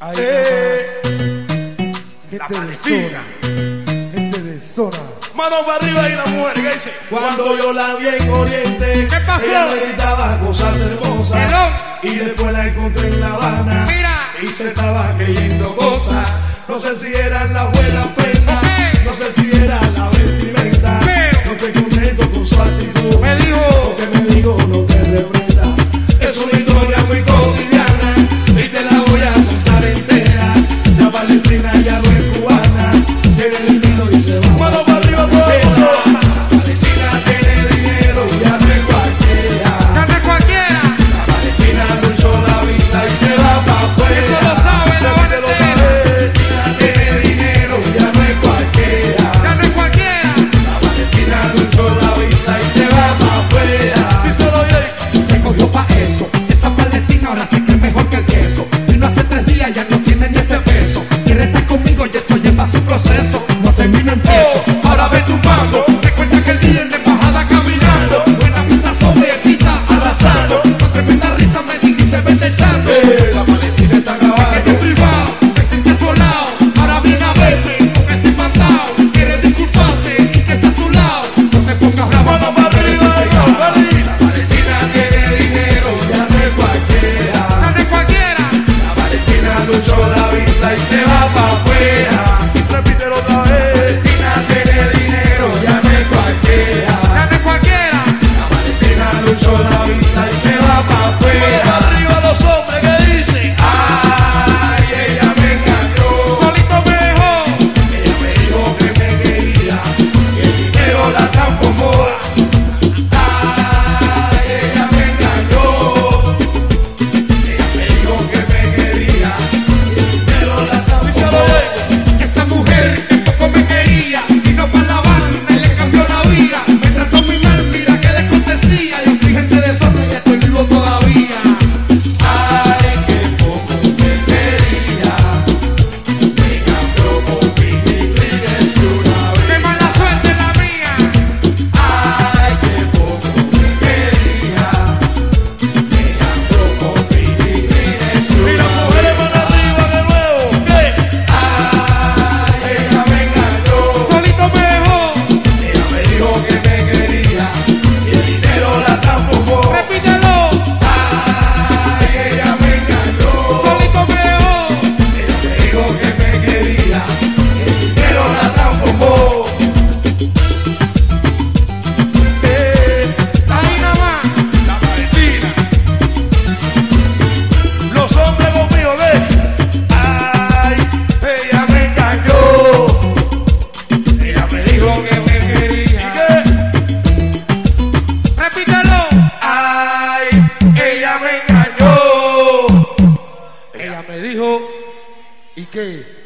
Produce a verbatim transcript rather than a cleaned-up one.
Ahí Eh, gente la de Palestina. zona, gente de zona. Mano para arriba y la mujer que dice: cuando yo la vi en Oriente, ¿qué pasó? ella me gritaba cosas hermosas. Hello. Y después la encontré en La Habana. Mira. Y se estaba creyendo cosas. No sé si eran las buenas prendas, Okay. no sé si era la vestimenta. Pero. No estoy contento con su actitud. Me dijo. Lo que me digo no te reprenda. Es una historia muy cotidiana y te la voy a contar entera. La Palestina ya no es cubana, tiene dinero y se va. Mano para arriba todo el mundo. La Palestina tiene dinero y ya no es cualquiera. Ya no es cualquiera. La Palestina luchó la visa y se va pa' afuera. Eso lo sabe la Repítelo otra vez. La Palestina tiene dinero y ya no es cualquiera. Ya no es cualquiera. La Palestina luchó la visa y se va pa' afuera. Díselo bien. Se cogió pa' eso, esa Palestina ahora se cree mejor que el queso. Vino hace tres días, ya no tiene ni este peso. Quiere estar conmigo y eso lleva su proceso. No termino, empiezo, ahora ve tu mando. Recuerda que el día en la embajada caminando. Buena pinta sobre pisa arrasando. Con tremenda risa me dijiste vete echando. Eh, la Palestina está Que acabando. estoy privado, me sentí asolado. Ahora viene a verme, porque estoy mandado. Quiere disculparse y que está a su lado. No te pongas bravo, Mano para arriba y la Palestina. La Palestina tiene dinero y ya no es cualquiera. Ya no es cualquiera. La Palestina luchó la visa y se va pa' afuera. Repítelo otra vez. La Palestina tiene dinero y ya no es cualquiera. Ya no es cualquiera. La Palestina luchó la visa y se va pa' afuera. Para arriba los hombres que dicen: ay, ella me engañó. Solito me dejó. Ella me dijo que me quería y el dinero la transformó. Ay, ella me engañó. Ella me dijo que me quería y el dinero la transformó. esa mujer que poco me quería, vino pa' La Habana y le cambió la vida. Me trató muy mal, mira qué descortesía. Yo soy gente de zona y estoy vivo todavía. Ay, que poco me quería. Me cambió con Billy Ríguez una Qué vez. mala suerte la mía. Ay, que poco me quería. Me cambió con Billy Ríguez una vez. Y las mujeres van arriba de nuevo. ¿Qué? Ay, ella me engañó. Solito me dejó. Ella me dijo que me quería y el dinero la transformó. Repítelo. Ay, ella me engañó. Solito me dejó. Ella me dijo que me quería y el dinero la transformó. Eh, Ahí nada más. la Palestina. Los hombres conmigo, ¿qué? Ay, ella me engañó. Ella me dijo que me quería. ¿Y qué? Repítelo. Ay, ella me engañó. Ella me dijo, ¿y qué?